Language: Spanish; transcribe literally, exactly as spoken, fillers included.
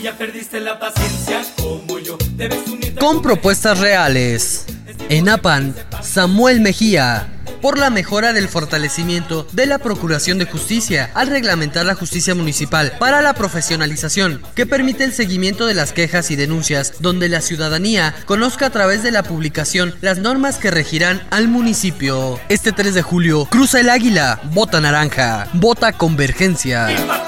ya perdiste la paciencia como yo, debes unirte con propuestas reales. ENAPAN, Samuel Mejía. Por la mejora del fortalecimiento de la Procuración de Justicia al reglamentar la justicia municipal para la profesionalización, que permite el seguimiento de las quejas y denuncias, donde la ciudadanía conozca a través de la publicación las normas que regirán al municipio. Este tres de julio, cruza el águila, vota naranja, vota Convergencia.